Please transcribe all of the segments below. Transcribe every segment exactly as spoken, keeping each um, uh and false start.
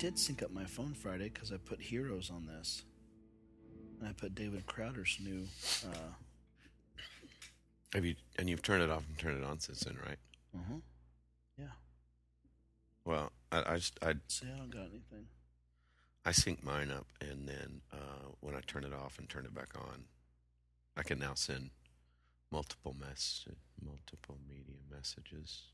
did sync up my phone Friday because I put Heroes on this. And I put David Crowder's new... Uh, Have you and you've turned it off and turned it on since then, right? uh-huh. Yeah. Well, I, I just I See, I don't got anything. I sync mine up, and then uh, when I turn it off and turn it back on, I can now send multiple mess multiple media messages,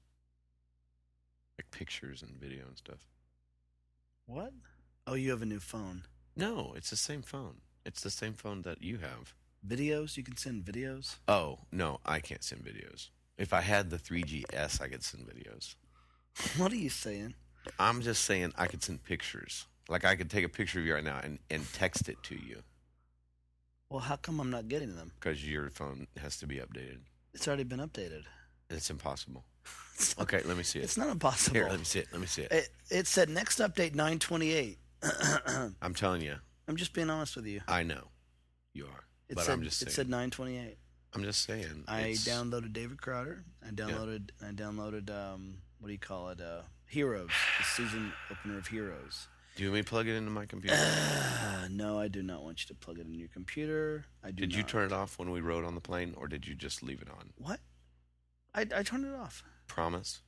like pictures and video and stuff. What? Oh, you have a new phone. No, it's the same phone. It's the same phone that you have. Videos? You can send videos? Oh, no, I can't send videos. If I had the three G S, I could send videos. What are you saying? I'm just saying I could send pictures. Like I could take a picture of you right now and, and text it to you. Well, how come I'm not getting them? Because your phone has to be updated. It's already been updated. It's impossible. Okay, let me see it. It's not impossible. Here, let me see it. Let me see it. It, it said next update nine twenty-eight. I'm telling you. I'm just being honest with you. I know. You are. It but said, I'm just saying. It said nine twenty-eight. I'm just saying. I it's- downloaded David Crowder. I downloaded I downloaded um what do you call it? Uh Heroes. The season opener of Heroes. Do you want me to plug it into my computer? Uh, no, I do not want you to plug it in your computer. I do Did you not. turn it off when we rode on the plane, or did you just leave it on? What? I I turned it off. Promise?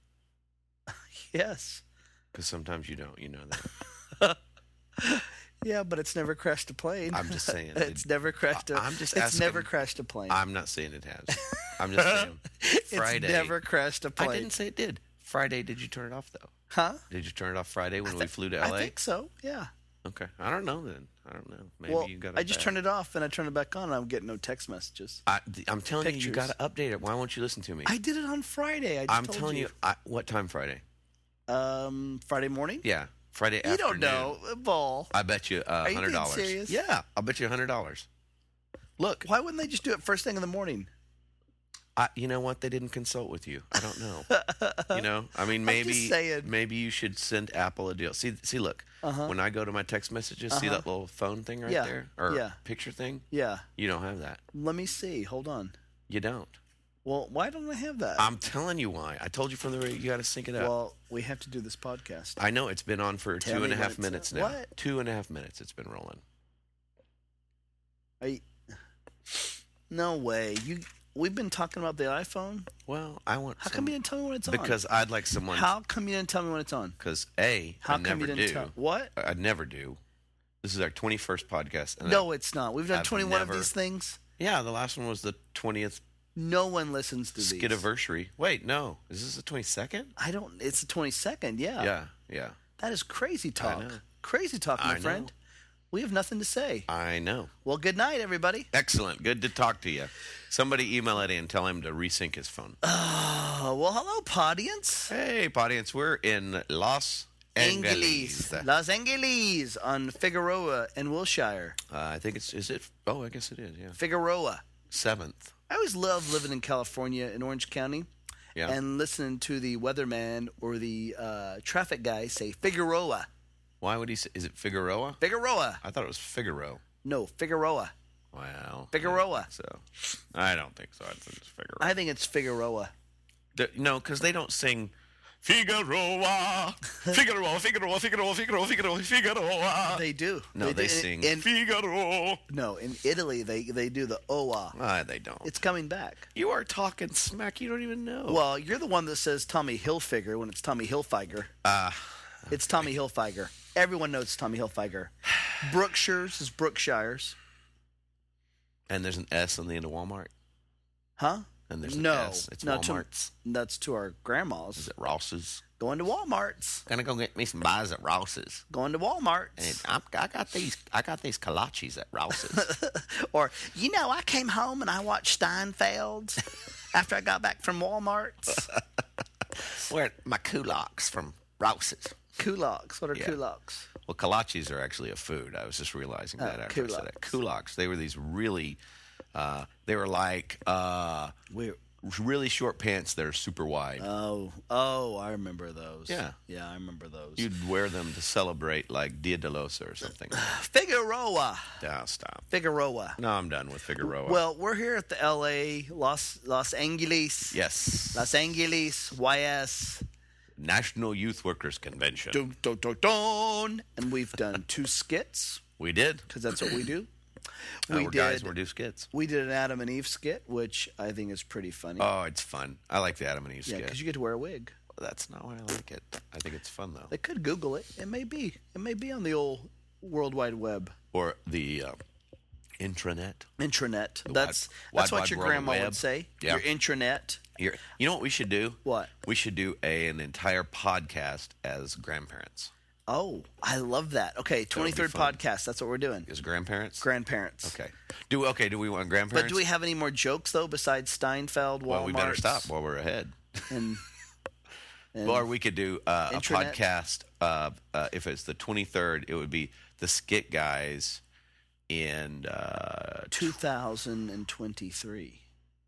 Yes. Because sometimes you don't. You know that. Yeah, but it's never crashed a plane. I'm just saying. it's it- never crashed a. I- I'm just It's asking- never crashed a plane. I'm not saying it has. I'm just saying. Friday. It's never crashed a plane. I didn't say it did. Friday, did you turn it off, though? Huh? Did you turn it off Friday when I we thi- flew to L A? I think so. Yeah. Okay. I don't know then. I don't know. Maybe well, you got it I just back. turned it off and I turned it back on. And I'm getting no text messages. I, I'm telling you, you Pictures. got to update it. Why won't you listen to me? I did it on Friday. I just I'm told telling you. I, what time Friday? Um, Friday morning. Yeah. Friday You afternoon. don't know, ball. I bet you uh, Are you hundred being dollars. serious? Yeah, I'll bet you a hundred dollars. Look, Why wouldn't they just do it first thing in the morning? I, you know what? They didn't consult with you. I don't know. you know, I mean, maybe just saying. maybe you should send Apple a deal. See, see, look. Uh-huh. When I go to my text messages, see Uh-huh. that little phone thing right Yeah, there, or yeah. picture thing. Yeah. You don't have that. Let me see. Hold on. You don't. Well, why don't I have that? I'm telling you why. I told you from the very. You got to sync it up. Well, we have to do this podcast. I know it's been on for Tell two me and a when half it's minutes up. now. What? Two and a half minutes. It's been rolling. I. No way. You. We've been talking about the iPhone. Well, I want. How some, come you didn't tell me when it's on? Because I'd like someone. How come you didn't tell me when it's on? Because a, How I come never you didn't do. tell? What? I, I never do. This is our twenty-first podcast. And No, it's not. We've done I've twenty-one never- of these things. Yeah, the last one was the twentieth No one listens to these. skidiversary. Wait, no. Is this the twenty-second? I don't. It's the twenty-second. Yeah. Yeah, yeah. That is crazy talk. know. Crazy talk, my I know. friend. We have nothing to say. I know. Well, good night, everybody. Excellent. Good to talk to you. Somebody email Eddie and tell him to resync his phone. Oh, well, hello, audience. Hey, audience. We're in Los Angeles. Uh, Los Angeles on Figueroa and Wilshire. I think it's, is it? Oh, I guess it is, yeah. Figueroa. Seventh. I always love living in California in Orange County Yeah. and listening to the weatherman or the uh, traffic guy say Figueroa. Why would he say, is it Figueroa? Figueroa. I thought it was Figaro. No, Figueroa. Wow. Figueroa. So, I don't think so. I think it's Figueroa. I think it's Figueroa. The- no, because they don't sing Figueroa, Figueroa, Figueroa, Figueroa, Figueroa, Figueroa, Figueroa. They do. No, they, do. sing In, in, Figaro. no, in Italy, they, they do the oa. Ah, they don't. It's coming back. You are talking smack. You don't even know. Well, you're the one that says Tommy Hilfiger when it's Tommy Hilfiger. Ah, It's Tommy Hilfiger. Everyone knows Tommy Hilfiger. Brookshire's is Brookshire's. and there's an S on the end of Walmart. Huh? And there's an No. S. It's no, to- Walmart's. that's to our grandmas. Is it Ross's? Going to Walmart's. Gonna go get me some buys at Ross's. Going to Walmart's. And I'm, I got these. I got these kolaches at Ross's. Or, you know, I came home and I watched Steinfeld after I got back from Walmart's. Where my kulaks from Ross's. Kulaks. What are Yeah. kulaks? Well, kolaches are actually a food. I was just realizing that Oh, after I said it. Kulaks. They were these really, uh, they were like uh, We're, really short pants that are super wide. oh, oh, I remember those. Yeah. Yeah, I remember those. You'd wear them to celebrate like Dia de los or something. Figueroa. Ah, stop. Figueroa. No, I'm done with Figueroa. Well, we're here at the L A Los Los Angeles. yes. Los Angeles Y S National Youth Workers Convention. Dun, dun, dun, dun. And we've done two skits We did. because that's what we do. Uh, We we're did. guys. We're do skits. We did an Adam and Eve skit, which I think is pretty funny. Oh, it's fun. I like the Adam and Eve yeah, skit. because you get to wear a wig. That's not why I like it. I think it's fun though. They could Google it. It may be. It may be on the old World Wide Web. Or the uh, intranet. Intranet. The That's wide- that's wide, what wide your world grandma web. would say. Yeah. Your intranet. Here, you know what we should do? What? We should do a, an entire podcast as grandparents. Oh, I love that. Okay, twenty-third fun. podcast. That's what we're doing. As grandparents? Grandparents. Okay. Do okay? Do we want grandparents? But do we have any more jokes though besides Steinfeld, Walmart? Well, we better stop while we're ahead. And, and Or we could do uh, a Intranet? podcast. Uh, uh, if it's the twenty-third, it would be the Skit Guys in. Uh, two thousand twenty-three.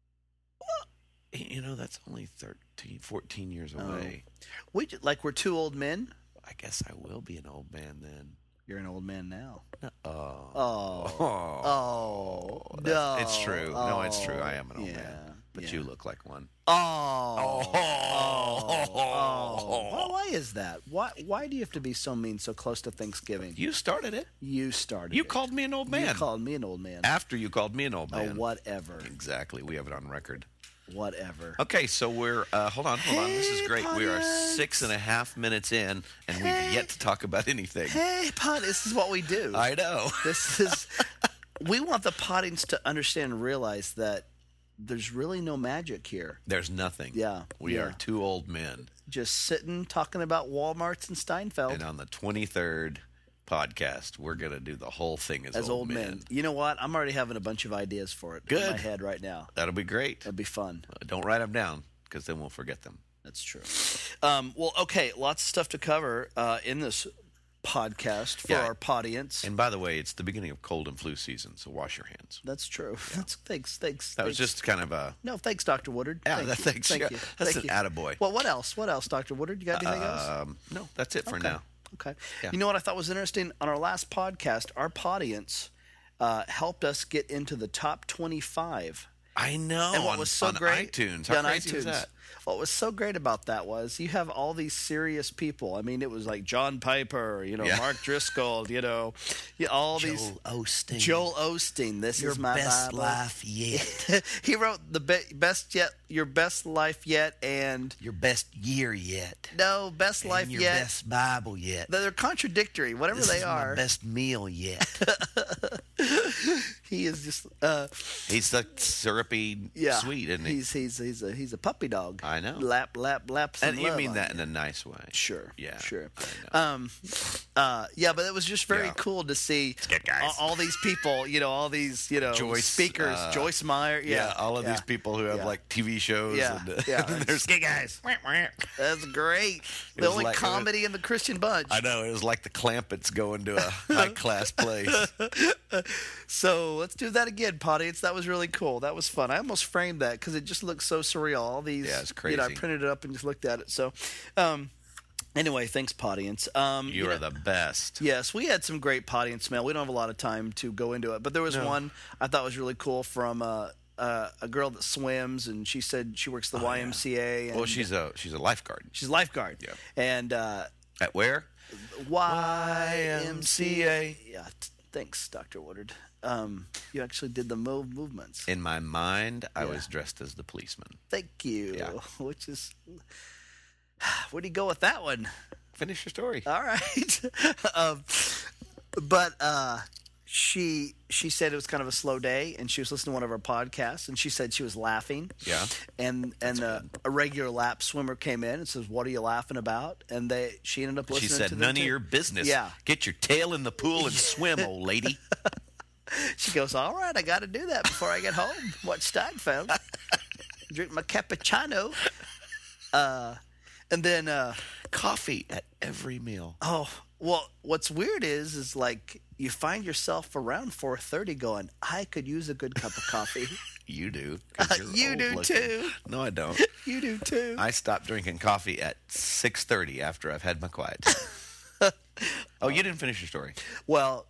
you know, that's only thirteen, fourteen years Oh. away. We ju- like we're two old men. I guess I will be an old man then. You're an old man now. Oh. Oh. Oh. Oh. That's- No. It's true. No, it's true. I am an old Yeah, man. But yeah. you look like one. Oh. Oh. Oh. Well, why is that? Why Why do you have to be so mean so close to Thanksgiving? You started it. You started You it. called me an old man. You called me an old man. After you called me an old Oh, man. whatever. Exactly. We have it on record. Whatever. Okay, so we're uh, hold on, hold on. This is Hey, great. We are Pontius. six and a half minutes in, and Hey. we've yet to talk about anything. Hey, Pod, this is what we do. I know. This is. We want the Pottings to understand and realize that there's really no magic here. There's nothing. Yeah, We yeah. are two old men, Just sitting talking about Walmarts and Steinfeld and on the twenty-third podcast, we're gonna do the whole thing as, as old men. You know what? I'm already having a bunch of ideas for it in Good. my head right now. That'll be great. That'd be fun. Uh, Don't write them down, because then we'll forget them. That's true. Um, well, okay, lots of stuff to cover uh, in this podcast for Yeah. our audience. And by the way, it's the beginning of cold and flu season, so wash your hands. That's true. That's, thanks, thanks. That was thanks. just kind of a No, thanks, Doctor Woodard. yeah. Thank that, you. thanks. Thank yeah, you. That's Thank an you. attaboy. Well, what else? What else, Doctor Woodard? You got anything else? Um, no, that's it for Okay. now. Okay. Yeah. You know what I thought was interesting? On our last podcast, our audience uh, helped us get into the top twenty-five. I know. And what on, was so on great iTunes. Yeah, How on crazy iTunes. was that? What was so great about that was you have all these serious people. I mean, it was like John Piper, you know, Yeah. Mark Driscoll, you know, yeah, all these Osteen. Joel Osteen. This Your is my best Bible. life yet. He wrote the be- best yet, your best life yet, and Your best year yet. no best life and your yet. best Bible yet. They're contradictory, whatever This they is are. my best meal yet. He is just, uh, He's the syrupy yeah. sweet, isn't he? He's he's he's a he's a puppy dog. I know. Lap lap lap. some And you love mean on that you. in a nice way. Sure. Yeah, Sure. I know. Um, uh, yeah, but it was just very Yeah. cool to see good, guys. all, all these people. You know, all these you know Joyce, speakers. uh, Joyce Meyer. Yeah, Yeah, all of yeah. these people who have Yeah. like T V shows. Yeah, and, uh, yeah. and there's guys. That's great. The was only like- it was- comedy in the Christian bunch. I know, it was like the Clampets going to a high class place. So let's do that again, Potty. That was really cool. That was fun. I almost framed that because it just looks so surreal. All these, Yeah, it's You know, I crazy. printed it up and just looked at it. So, um, anyway, thanks, Pottians. Um, You are the best. Yes, we had some great Pottians mail. We don't have a lot of time to go into it, but there was No. one I thought was really cool from uh, uh, a girl that swims, and she said she works at the Oh, Y M C A. And Well, she's a she's a lifeguard. she's a lifeguard. Yeah. And uh, At where? Y M C A. Yeah. T- thanks, Doctor Woodard. Um, you actually did the move movements. In my mind, I Yeah. was dressed as the policeman. Thank you. Yeah. Which is, where do you go with that one? Finish your story. All right. um, but uh, she she said it was kind of a slow day, and she was listening to one of our podcasts, and she said she was laughing. Yeah. And and uh, a regular lap swimmer came in and says, "What are you laughing about?" And they she ended up listening. She said, to them "None of too. your business. Yeah. Get your tail in the pool and swim, old lady." She goes, "All right, I got to do that before I get home. Watch Steinfeld, drink my cappuccino." Uh, and then, uh, Coffee at every meal. oh, well, what's weird is, is like you find yourself around four thirty going, "I could use a good cup of coffee." You do. 'cause you're You old do looking. too. No, I don't. You do too. I stopped drinking coffee at six thirty after I've had my quiet. Oh, you didn't finish your story. Well,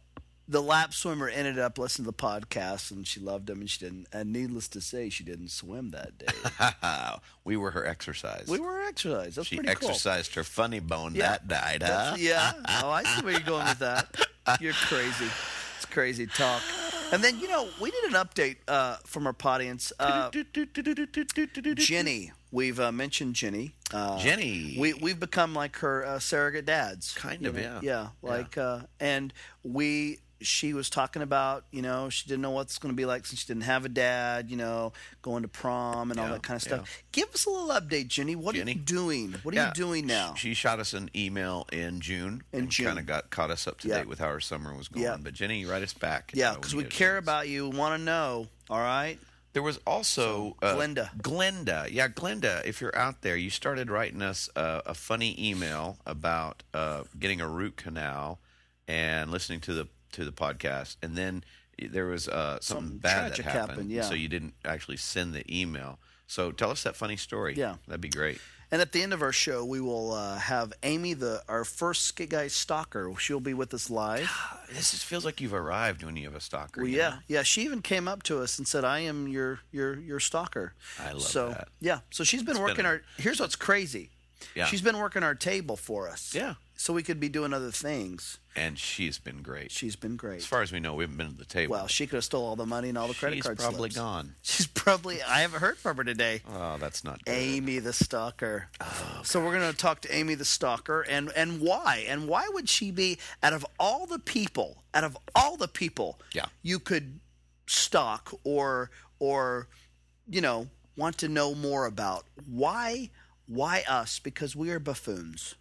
the lap swimmer ended up listening to the podcast, and she loved him, and she didn't. And needless to say, she didn't swim that day. We were her exercise. We were exercise. That's she pretty cool. exercised her funny bone. Yeah. That died, huh? That's- yeah. Oh, I see where you're going with that. You're crazy. It's crazy talk. And then, you know, we did an update uh, from our audience. Uh, Jenny. We've uh, mentioned Jenny. Uh, Jenny. We, we've become like her uh, surrogate dads. Kind you of, know? yeah. Yeah. Like, Uh, and we... She was talking about, you know, she didn't know what it's going to be like since she didn't have a dad, you know, going to prom and all Yeah, that kind of stuff. yeah. Give us a little update, Jenny. What Jenny? are you doing? What are Yeah. you doing now? She shot us an email in June. In and June. Kind of got caught us up to Yeah. date with how our summer was going. Yeah. But Jenny, write us back. Yeah, uh, because when we you get a care chance. about you. Want to know, all right? There was also uh, Glenda. Glenda, yeah, Glenda. If you're out there, you started writing us uh, a funny email about uh, getting a root canal and listening to the to the podcast, and then there was uh, something, Something bad that tragic happened. happened, yeah. So you didn't actually send the email. So tell us that funny story. Yeah. That'd be great. And at the end of our show, we will uh, have Amy, the our first Skit Guy stalker. She'll be with us live. This just feels like you've arrived when you have a stalker. Well, you yeah, know? yeah. She even came up to us and said, "I am your your your stalker." I love so, that. Yeah. So she's been It's working been a- our. Here's what's crazy. Yeah. She's been working our table for us. Yeah. So we could be doing other things. And she's been great. She's been great. As far as we know, we haven't been to the table. Well, she could have stole all the money and all the credit she's card probably slips. gone. She's probably. I haven't heard from her today. Oh, that's not good. Amy the stalker. Oh, so we're going to talk to Amy the stalker and and why and why would she be out of all the people out of all the people Yeah. you could stalk or or you know want to know more about why why us because we are buffoons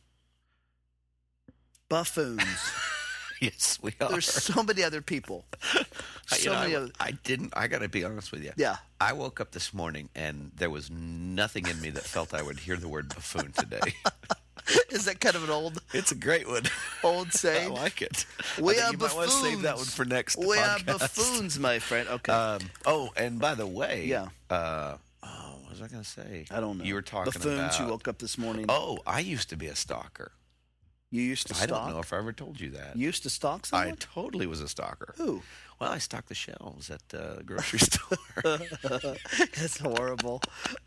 buffoons. Yes, we are. There's so many other people. I- you So know, many I, other. I didn't. I got to be honest with you. Yeah. I woke up this morning and there was nothing in me that felt I would hear the word buffoon today. Is that kind of an old It's a great one. old I saying? like it. We I think are you might want to save that one buffoons. for next We are podcast. buffoons, my friend. Okay. Um, oh, and by the way, Yeah. Uh, oh, what was I going to say? I don't know. You were talking buffoons. about. You woke up this morning. Oh, I used to be a stalker. You used to I stalk. don't know if I ever told you that. You used to stalk I someone. totally was a stalker. Who? Well, I stocked the shelves at the grocery store. That's horrible.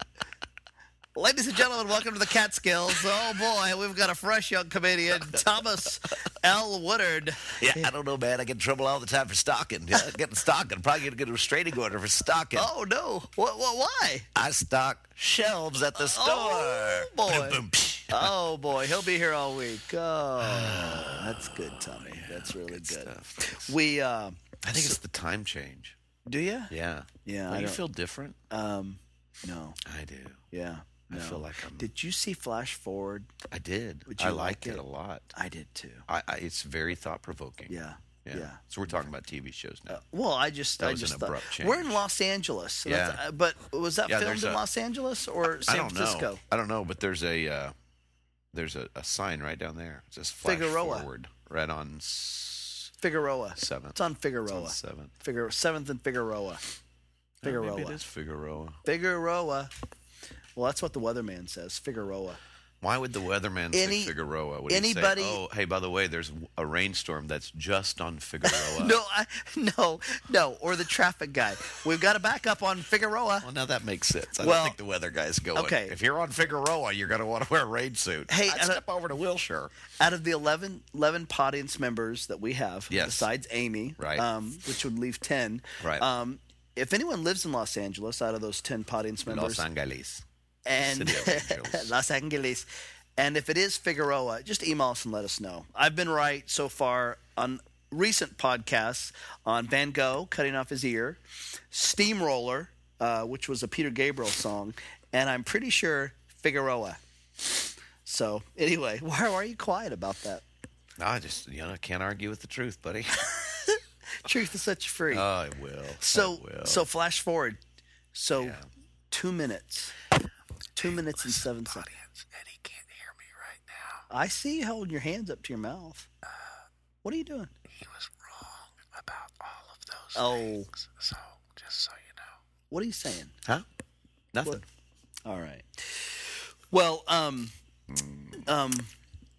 Ladies and gentlemen, welcome to the Catskills. Oh boy, we've got a fresh young comedian, Thomas L. Woodard. Yeah, I don't know, man. I get in trouble all the time for stalking. Yeah, getting stalking. Probably going to get a restraining order for stalking. Oh no! What? What? Why? I stock shelves at the store. Oh, boy. Boom, boom, psh. Oh boy, he'll be here all week. Oh, that's good, Tommy. That's really good. Stuff. Thanks. We. Uh, I think it's the time change. do you? Yeah. Yeah. Don't I you don't- feel different? Um. No. I do. Yeah. I No. feel like I'm. Did you see Flash Forward? I did. Would you I like liked it? it? a lot. I did too. I, I, it's very thought provoking. Yeah. yeah. Yeah. So we're talking about T V shows now. Uh, well, I just, That I was an just thought abrupt change. we're in Los Angeles. So that's- Yeah. uh, but was that Yeah, filmed there's in a- Los Angeles or San I don't Francisco? know. I don't know, but there's a uh, there's a, a sign right down there. It says flash Figueroa. forward right on s- Figueroa. seventh. It's on It's Figueroa. on seventh. Figure seventh and Figueroa. Uh, Figueroa. maybe it is Figueroa. Figueroa. Well, that's what the weatherman says. Figueroa. Why would the weatherman Any- say Figueroa? Would anybody- he say, oh, hey, by the way, there's a rainstorm that's just on Figueroa? No, I, no, no. Or the traffic guy. We've got to back up on Figueroa. Well, now that makes sense. I Well, don't think the weather guy's going. okay. If you're on Figueroa, you're going to want to wear a rain suit. Hey, I'd and a- step over to Wilshire. Out of the eleven, eleven audience members that we have, Yes. besides Amy, Right. um, which would leave ten. Right. Um, if anyone lives in Los Angeles, out of those ten audience members, Los Angeles. and City of Angels. Los Angeles. And if it is Figueroa, just email us and let us know. I've been right so far on recent podcasts on Van Gogh cutting off his ear, Steamroller, uh, which was a Peter Gabriel song, and I'm pretty sure Figueroa. So anyway, why, why are you quiet about that? No, I just, you know, can't argue with the truth, buddy. Truth is such free. Oh, I will. so I will. so flash forward. So Yeah. two minutes. Two minutes and seven seconds. Audience, Eddie can't hear me right now. I see you holding your hands up to your mouth. What are you doing? He was wrong about all of those Oh. things. So, just so you know. What are you saying? Huh? Nothing. All right. Well, um, um,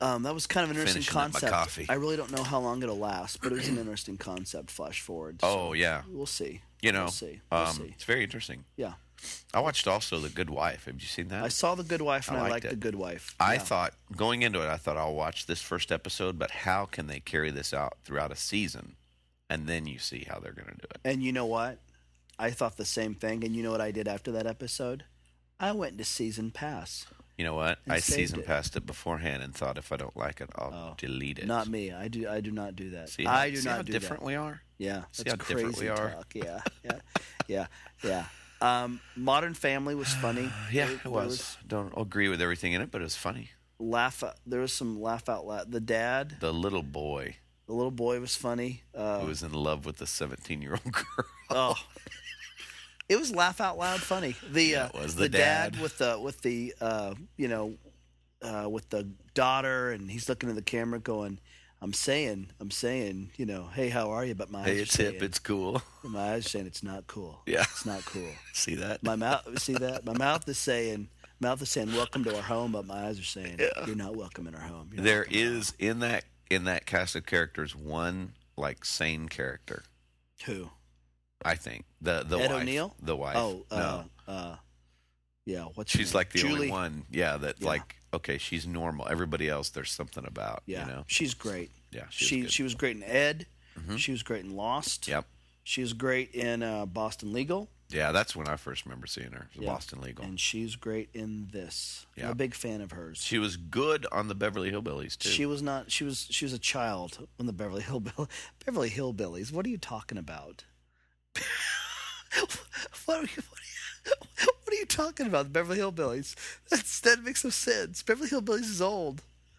Um, that was kind of an interesting Finishing up my concept. coffee. I really don't know how long it'll last, but it was an interesting concept. Flash forward. Oh, so yeah. we'll see. You know, we'll see. We'll um, see. it's very interesting. Yeah, I watched also The Good Wife. Have you seen that? I saw The Good Wife and I I, liked liked it. The Good Wife. I Yeah. thought, going into it, I thought I'll watch this first episode, but how can they carry this out throughout a season? And then you see how they're going to do it. And you know what? I thought the same thing. And you know what I did after that episode? I went to season pass. You know what? And I saved season it. passed it beforehand and thought if I don't like it, I'll Oh, delete it. Not me. I do. I do not do that. See how, I do see not how do different that. we are? Yeah, See that's how different crazy we are? talk. Yeah, yeah, yeah, yeah. Um, Modern Family was funny. Yeah, There- it there was. Don't agree with everything in it, but it was funny. laugh. out- There was some laugh out loud. The dad, The little boy the little boy, was funny. Uh, who was in love with the seventeen-year-old girl. oh, it was laugh out loud funny. The Yeah, uh, it was the, the dad. dad. with the with the uh, you know uh, with the daughter, and he's looking at the camera going, "I'm saying, I'm saying, you know, hey, how are you?" But my eyes Hey, are it's saying, hip. It's cool. my eyes are saying it's not cool. Yeah. It's not cool. See that? My mouth, see that? My mouth is saying, mouth is saying, "Welcome to our home," but my eyes are saying, Yeah. "You're not welcome in our home." You're not There welcome in our is in that in that cast of characters one like sane character. home. Who? I think the the Ed wife, O'Neill? the wife. Oh, uh, no, uh, yeah. What's her she's name? like the Julie. only one. Yeah, that Yeah. like okay, she's normal. Everybody else, there's something about. Yeah, You know. she's great. Yeah, she She was she, good. was great in Ed. Mhm. She was great in Lost. Yep. She was great in uh, Boston Legal, Yeah, that's when I first remember seeing her. The Yeah. Boston Legal. and she's great in this. I'm Yeah. a big fan of hers. She was good on the Beverly Hillbillies too. She was not. She was. She was a child on the Beverly Hillbill Beverly Hillbillies. What are you talking about? what, are you, what, are you, what are you talking about? The Beverly Hillbillies. That's that makes no sense. Beverly Hillbillies is old.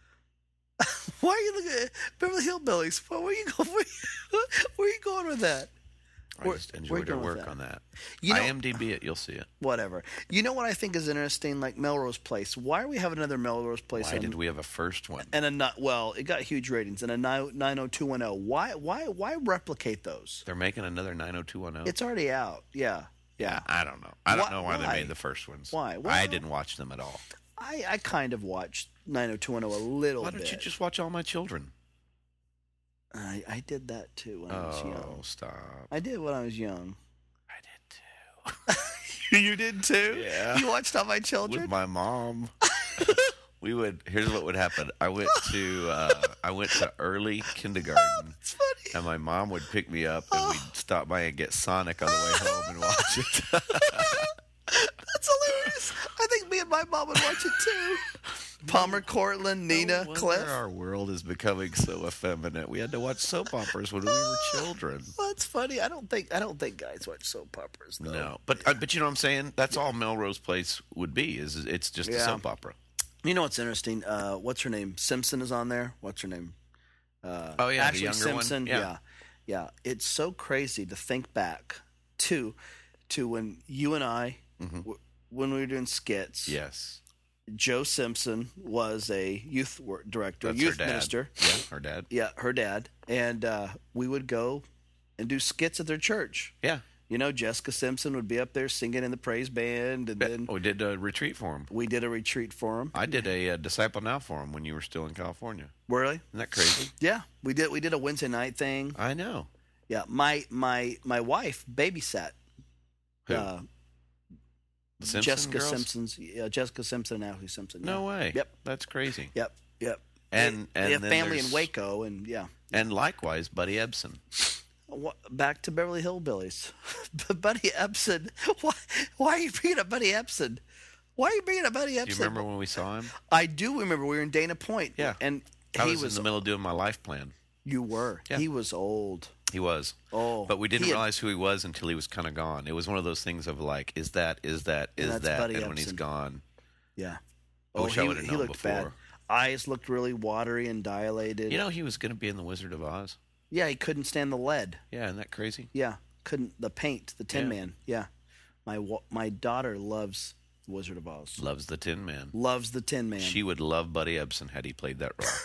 Why are you looking at Beverly Hillbillies? Where, where are you going? Where, where are you going with that? I where- just where enjoyed her you going with work that? on that. You know- IMDb it, you'll see it. Whatever. You know what I think is interesting? Like Melrose Place. Why are we having another Melrose Place? Why on- did we have a first one? And a not well, it got huge ratings and a nine oh two one oh. Why why why replicate those? They're making another nine oh two one oh. It's already out. Yeah. Yeah, I don't know. I don't Why- know why, they why? made the first ones. Why? I Well- didn't watch them at all. I, I kind of watched nine oh two one oh a little Why bit. don't you just watch All My Children? I, I did that too when I was Oh, young. stop. I did when I was young. I did too. You did too? Yeah. You watched All My Children? With my mom. We would. Here's what would happen. I went to. Uh, I went to early kindergarten, It's funny. and my mom would pick me up, and we'd stop by and get Sonic on the way home and watch it. That's hilarious. I think me and my mom would watch it too. Palmer, Cortland, Nina, No wonder Cliff. Our world is becoming so effeminate. We had to watch soap operas when we were children. Well, that's funny. I don't think I don't think guys watch soap operas though. No, but uh, but you know what I'm saying? That's all Melrose Place would be. Is it's just a Yeah. soap opera. You know what's interesting? Uh, what's her name? Simpson is on there. What's her name? Uh, Oh, yeah, the Ashley younger one? Simpson. Yeah. yeah, yeah. It's so crazy to think back to to when you and I, Mhm. w- when we were doing skits. Yes, Joe Simpson was a youth wor- director, that's youth her dad. minister. Yeah, her dad. Yeah, her dad, and uh, we would go and do skits at their church. Yeah, You know, Jessica Simpson would be up there singing in the praise band, and then we did a retreat for him. we did a retreat for him. I did a, uh Disciple Now for him when you were still in California. Really? Isn't that crazy? Yeah, we did. We did a Wednesday night thing. I know. Yeah, my my my wife babysat Who? uh, The Simpson Jessica girls? Simpson's. Yeah, Jessica Simpson and Ashley Simpson. No yeah. way. Yep. That's crazy. Yep. Yep. And they, and they have then family in there's- Waco, and yeah. And likewise, Buddy Ebsen. What, back to Beverly Hillbillies. Buddy Ebsen. Why? Why are you bringing up Buddy Ebsen? Why are you bringing up Buddy Ebsen? Do you remember when we saw him? I do remember. We were in Dana Point. Yeah. and I he was, was. in the middle of doing my life plan. You were. Yeah. He was old. He was. Oh, But we didn't he had- realize who he was until he was kind of gone. It was one of those things of like, is that, is that, And is that's that? Buddy And when he's Ebsen. gone, Yeah. I wish I he, would've he known looked before. bad. Eyes looked really watery and dilated. you know, he was going to be in The Wizard of Oz. Yeah, he couldn't stand the lead. Yeah, isn't that crazy? Yeah, couldn't the paint, the Tin Yeah. Man. Yeah, my wa- my daughter loves Wizard of Oz. Loves the Tin Man. Loves the Tin Man. She would love Buddy Ebsen had he played that role.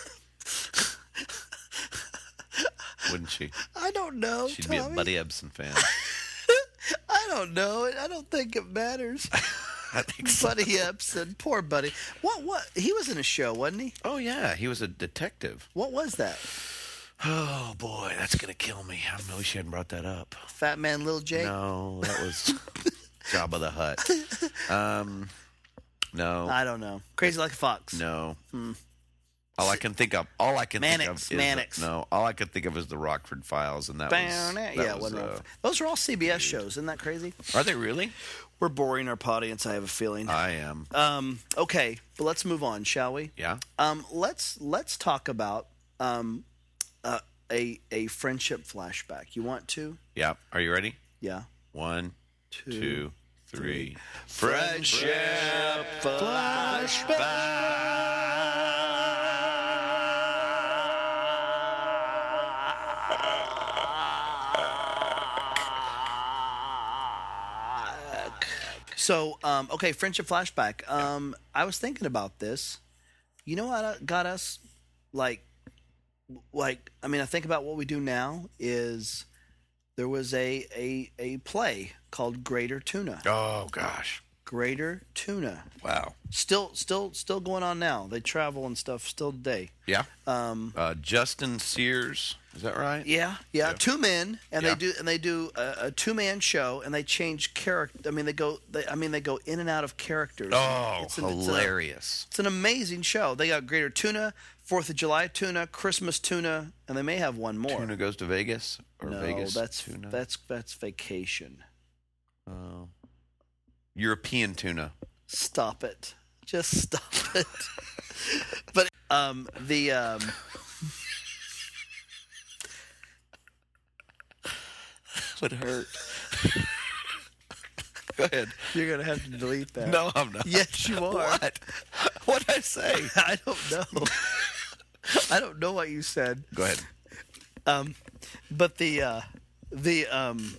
Wouldn't she? I don't know. She'd Tommy. be a Buddy Ebsen fan. I don't know. I don't think it matters. I think so. Buddy Epson, poor Buddy. What? What? He was in a show, wasn't he? Oh yeah, he was a detective. What was that? Oh boy, that's gonna kill me. I know she hadn't brought that up. Fat Man, Little Jake. No, that was Jabba the Hutt. Um, no, I don't know. Crazy Like a Fox. no. Hmm. All I can think of, all I can Mannix, think of is Mannix. no. All I could think of is the Rockford Files, and that Bam, was that yeah, was, wasn't uh, it? Those are all C B S shows. Isn't that crazy? Are they really? We're boring our audience, I have a feeling. I am. Um, okay, but let's move on, shall we? Yeah. Um, let's let's talk about um, uh, a a friendship flashback. You want to? Yeah. Are you ready? Yeah. One, Two, two, three. Friendship flashback. So, um, okay, friendship flashback. Um, I was thinking about this. You know what got us, like, like I mean, I think about what we do now is there was a a, a play called Greater Tuna. Oh gosh. Greater Tuna. Wow. Still, still, still going on now. They travel and stuff still today. Yeah. Um, Uh, Justin Sears. Is that right? yeah, yeah, Yeah. two men, and Yeah. they do, and they do a, a two-man show, and they change character. I mean, they go, they, I mean, they go in and out of characters. Oh, It's an- it's a- hilarious. It's an amazing show. They got Greater Tuna, Fourth of July Tuna, Christmas Tuna, and they may have one more. Tuna goes to Vegas or no, Vegas that's tuna. that's that's vacation. Oh. European tuna. Stop it. Just stop it. But um, the um, Would hurt. Go ahead. you're gonna have to delete that. No, I'm not. Yes, you are. What? What'd I say? I don't know. I don't know what you said. Go ahead. Um, but the uh, the um,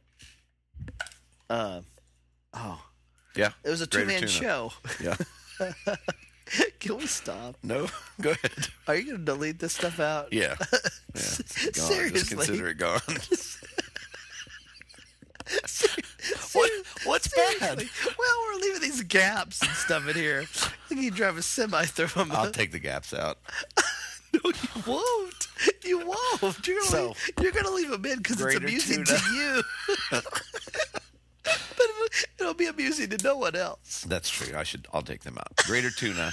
uh, oh, Yeah. it was a Greater two man tuna. show. Yeah. Can we stop? No. Go ahead. Are you gonna delete this stuff out? Yeah. Yeah. It's gone. Seriously. Just consider it gone. Ser- What- ser- what's bad? seriously. Well, we're leaving these gaps and stuff in here. I think you drive a semi through them. I'll take the gaps out. No, you won't. You won't. You're gonna, So, leave, you're gonna leave them in because it's Greater amusing Tuna. to you. But it'll be amusing to no one else. That's true. I should. I'll take them out. Greater tuna.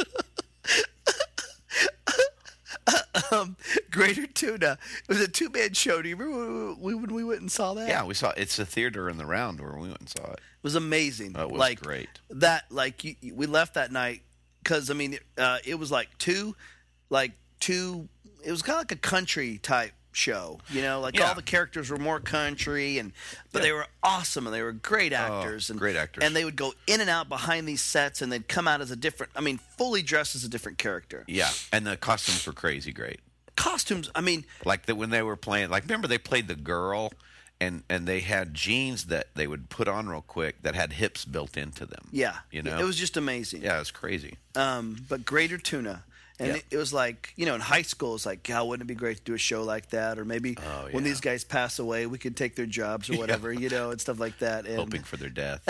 Um, Greater Tuna. It was a two-man show. Do you remember when we, when we went and saw that? Yeah, we saw. It's a theater in the round where we went and saw it. It was amazing. Oh, it was like, great. That, like, you, you- we left that night because, I mean, uh, it was like two, like two, it was kind of like a country type show, you know, like Yeah. all the characters were more country, and but Yeah. they were awesome and they were great actors, and great actors. and they would go in and out behind these sets, and they'd come out as a different, I mean, fully dressed as a different character. Yeah, and the costumes were crazy great. Costumes, I mean, Like that when they were playing. Like remember they played the girl, and and they had jeans that they would put on real quick that had hips built into them. yeah, You know? it was just amazing. Yeah, it was crazy. Um, but Greater Tuna. And Yeah. it, it was like, you know, in high school, it's like, God, wouldn't it be great to do a show like that? Or maybe Oh, when yeah. these guys pass away, we could take their jobs or whatever, you know, and stuff like that. And, Hoping for their death.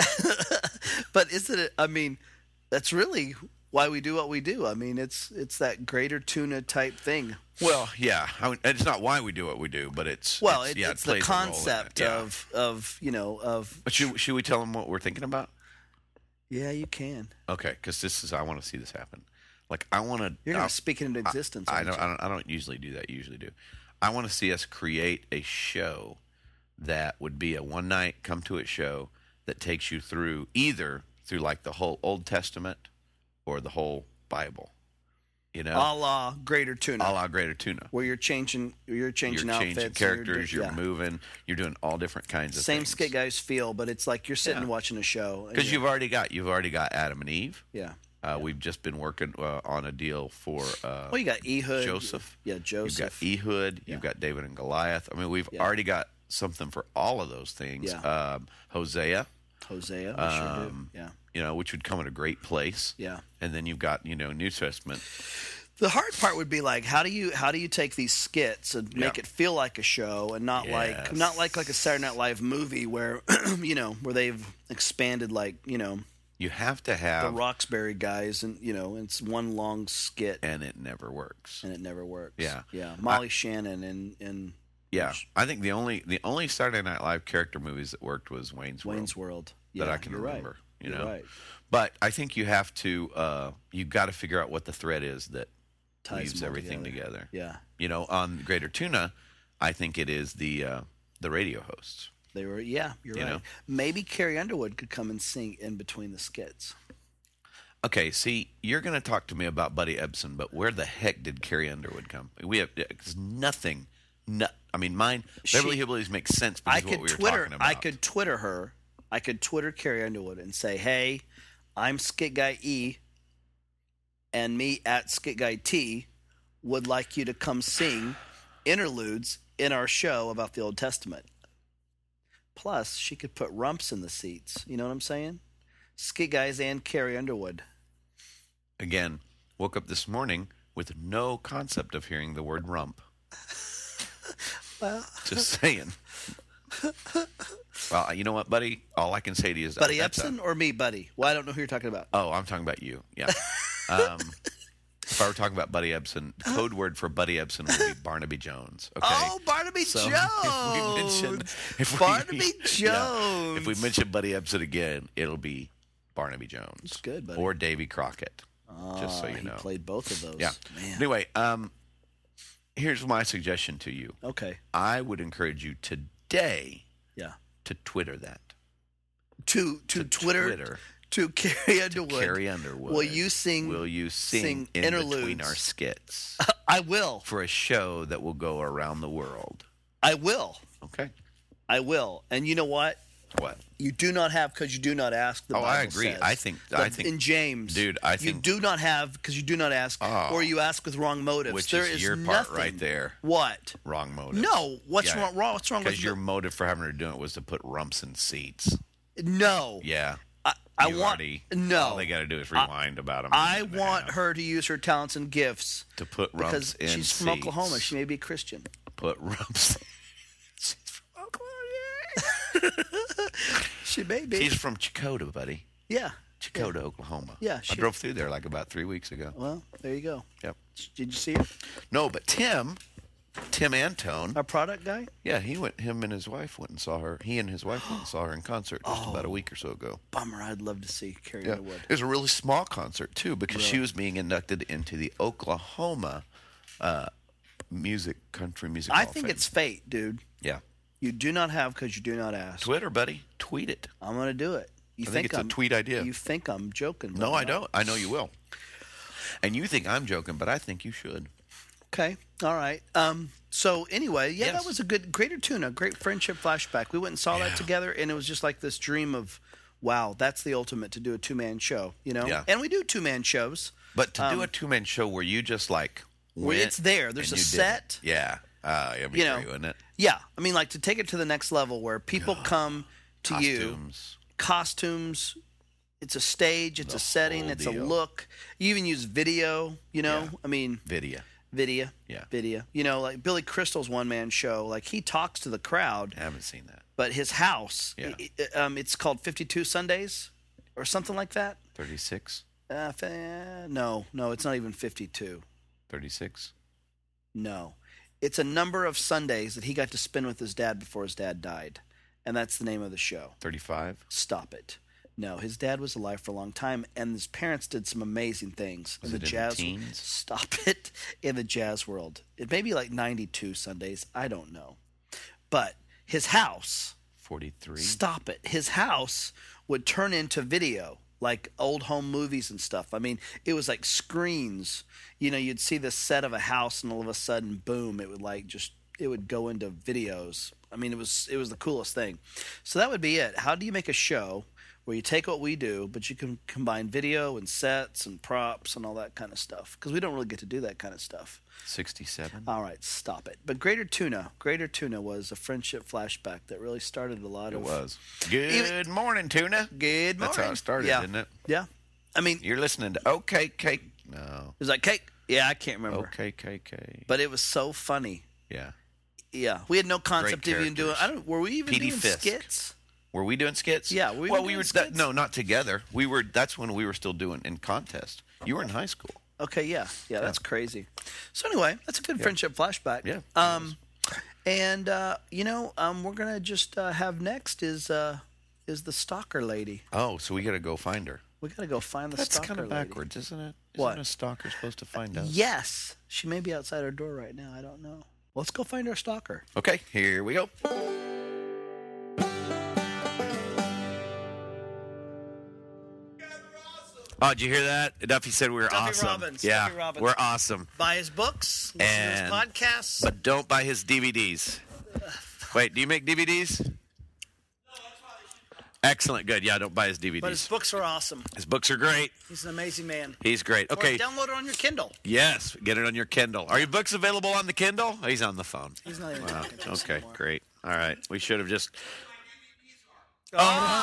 but isn't it, I mean, that's really why we do what we do. I mean, it's it's that Greater Tuna type thing. Well, yeah. I mean, it's not why we do what we do, but it's Well, it's, it, yeah, it's it the plays a role in it. concept Yeah. of, of, you know, of, But should should we tell them what we're thinking about? yeah, you can. Okay, because this is I want to see this happen. Like I want to. You're going to speak it into existence. I aren't don't, you? I don't. I don't usually do that. Usually do. I want to see us create a show that would be a one night come to it show that takes you through either through like the whole Old Testament or the whole Bible. You know, A la Greater Tuna. a la Greater Tuna. Where you're changing, you're changing You're outfits. changing and characters. You're, You're, do- yeah. moving. You're doing all different kinds of Same things. skit guys feel, but it's like you're sitting Yeah. watching a show. and Because you're- you've already got you've already got Adam and Eve. yeah. Uh, We've just been working uh, on a deal for uh, Well, you got Ehud. Joseph. Yeah, You've Joseph. got Ehud. Yeah. You've got David and Goliath. I mean, we've Yeah. already got something for all of those things. Yeah. Um, Hosea, Hosea. We sure do. Um, Yeah. you know, which would come at a great place. Yeah. And then you've got you know New Testament. The hard part would be like, how do you how do you take these skits and make Yeah. it feel like a show and not like Yes. not like like a Saturday Night Live movie where you know where they've expanded like you know You have to the have, Roxbury guys, and you know, it's one long skit, and it never works. and it never works. Yeah. yeah. Molly Shannon and and Yeah, I think the only the only Saturday Night Live character movies that worked was Wayne's World. Wayne's World. Yeah, that I can you're remember. Right. You you're know, right. but I think you have to uh, you got to figure out what the thread is that Ties weaves them all everything together. together. Yeah, You know, on Greater Tuna, I think it is the uh, the radio hosts. they were. Yeah, you're You right. know? Maybe Carrie Underwood could come and sing in between the skits. Okay, see, you're going to talk to me about Buddy Ebsen, but where the heck did Carrie Underwood come? We have cause nothing. No, I mean, mine Beverly She- Hillbillies makes sense because I of what could we were Twitter. talking about. I could Twitter her. I could Twitter Carrie Underwood and say, "Hey, I'm Skit Guy E, and me at Skit Guy T would like you to come sing interludes in our show about the Old Testament." Plus, she could put rumps in the seats. You know what I'm saying? Skit Guys and Carrie Underwood. Again, woke up this morning with no concept of hearing the word rump. Well, Just saying. Well, you know what, buddy? All I can say to you is Buddy that's a- Epson or me, Buddy? Well, I don't know who you're talking about. Oh, I'm talking about you. Yeah. Um, if I were talking about Buddy Ebsen, the code word for Buddy Ebsen would be Barnaby Jones. Okay. Oh, Barnaby So Jones. if we mention, if we- Barnaby yeah, Jones. if we mention Buddy Ebsen again, it'll be Barnaby Jones. It's good, buddy. Or Davy Crockett. just so Ah, you he know. played both of those. Yeah. Man. Anyway, um, here's my suggestion to you. Okay. I would encourage you today Yeah. to Twitter that. To to, To Twitter, Twitter. to Carrie Underwood. Carrie Underwood. Will you sing? Will you sing, sing in interludes? between our skits I will. for a show that will go around the world? I will. Okay. I will. And you know what? What? You do not have because you do not ask. The Oh, Bible I agree. says. I think- The- I think- in James, Dude, I you think- do not have because you do not ask, Oh. or you ask with wrong motives. Which There is is your part nothing. right there. What? Wrong motive. No. What's Yeah. wrong? Wrong. What's wrong with Because your motive for having her do it was to put rumps in seats. No. Yeah. I, I You want already, no. All they got to do is rewind about them. I want her to use her talents and gifts to put rumps because in she's from seats. Oklahoma. She may be a Christian. Put rumps. She's from Oklahoma. She may be. She's from Chakota, buddy. yeah. Chakota, Oklahoma. Yeah, I she- drove through there like about three weeks ago. Well, there you go. Yep. Did you see it? No, but Tim, Tim Antone, Our product guy? yeah, he went. Him and his wife went and saw her. He and his wife went and saw her in concert just about a week or so ago. Bummer. I'd love to see Carrie Yeah, Underwood. it was a really small concert too because she Really? was being inducted into the Oklahoma uh, music country music. I Hall of think Fame. it's fate, dude. yeah. You do not have because you do not ask. Twitter, buddy, tweet it. I'm going to do it. You I think it's a I'm, tweet idea. You think I'm joking? but No, I'm I not. don't. I know you will. And you think I'm joking, but I think you should. Okay. All right. Um. So anyway, yeah, Yes. that was a good, Greater Tuna, great friendship flashback. We went and saw Yeah. that together, and it was just like this dream of, wow, that's the ultimate to do a two man show, you know? Yeah. And we do two man shows. But to Um, do a two man show where you just like Where went it's there. There's and a you did set. it. Yeah. Uh, it'd be You know, great, wouldn't it? Yeah. I mean, like to take it to the next level where people come to you, Costumes. costumes. It's a stage. It's The a setting. whole It's a deal. look. You even use video. You know. Yeah. I mean, Video. video. Yeah. Video. You know, like Billy Crystal's one man show. Like he talks to the crowd, I haven't seen that. but his house. Yeah. i- i- um, it's called fifty-two Sundays, or something like that. thirty-six? Uh, fa- no, no, it's not even fifty-two. thirty-six? No. It's a number of Sundays that he got to spend with his dad before his dad died. And that's the name of the show. thirty-five? Stop it. No, his dad was alive for a long time, and his parents did some amazing things Was in it the in the jazz. teens? Stop it! In the jazz world, it may be like ninety-two Sundays. I don't know, but his house. forty-three? Stop it! His house would turn into video, like old home movies and stuff. I mean, it was like screens. You know, you'd see the set of a house, and all of a sudden, boom! It would like just it would go into videos. I mean, it was it was the coolest thing. So that would be it. How do you make a show where you take what we do, but you can combine video and sets and props and all that kind of stuff? Because we don't really get to do that kind of stuff. sixty-seven? All right, stop it. But Greater Tuna, Greater Tuna was a friendship flashback that really started a lot It of. was. Good morning, Tuna. Good morning. That's how it started, yeah. didn't it? Yeah. I mean, You're listening to OK Cake. No. it was like cake. Yeah, I can't remember. OK K K. But it was so funny. Yeah. Yeah, we had no concept of even doing. characters. I don't. Were we even Petey doing Fisk. skits? Were we doing skits? Yeah, we were well, doing we were skits. That, no, not together. We were. That's when we were still doing in contest. You were in high school. Okay, yeah, yeah, that's crazy. So anyway, that's a good friendship flashback. Yeah. Um, and uh, you know, um, we're gonna just uh, have next is uh, is the stalker lady. Oh, so we got to go find her. We gotta go find the That's stalker kind of lady. backwards, isn't it? What? Isn't a stalker supposed to find us? Yes, she may be outside our door right now. I don't know. Let's go find our stalker. Okay, here we go. Oh, did you hear that? Duffy said we were Duffy awesome. Robbins, Yeah, Duffy Robbins. we're awesome. Buy his books, listen And- to his podcasts. But don't buy his D V Ds. Wait, do you make D V Ds? Excellent, good. Yeah, don't buy his D V Ds. But his books are awesome. His books are great. He's an amazing man. He's great. Okay. Or download it on your Kindle. Yes, get it on your Kindle. Are your books available on the Kindle? Oh, he's on the phone. He's not even Wow. talking to us Okay, anymore. great. All right. We should have just. Oh,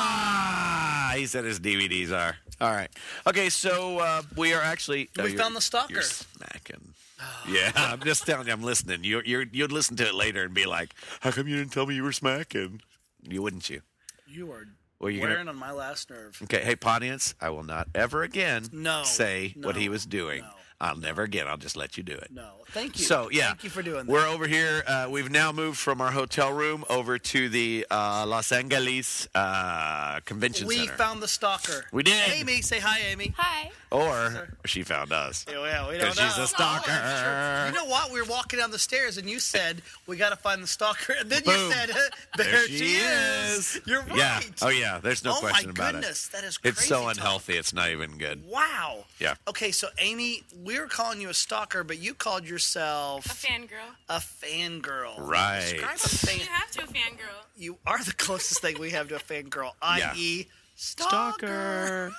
Ah, he said his D V Ds are. All right. Okay, so uh, we are actually. We oh, you're- found the stalker. You're smacking. Yeah, I'm just telling you, I'm listening. You, you're, you'd listen to it later and be like, "How come you didn't tell me you were smacking?" You wouldn't you? you are Well, you're wearing gonna. on my last nerve. Okay, hey, audience, I will not ever again No, say what he no, was doing. no. I'll never again. I'll just let you do it. No, thank you. So yeah, thank you for doing that. We're over here. Uh, we've now moved from our hotel room over to the uh, Los Angeles uh, Convention we Center. found the stalker. We did. Amy, say hi, Amy. Hi. or she found us. Yeah, yeah, we don't Because she's know. a stalker. Oh, sure. You know what? We were walking down the stairs, and you said we got to find the stalker, and then you Boom. said, "There, There she, she is. is. You're right. Yeah. Oh yeah. There's no Oh, question my about goodness, it. that is crazy. It's so talk. unhealthy. It's not even good. Wow. Yeah. Okay, so Amy, we were calling you a stalker, but you called yourself A fangirl. a fangirl. Right. Describe a fan. You have to a fangirl. You are the closest thing we have to a fangirl, Yeah. that is, stalker.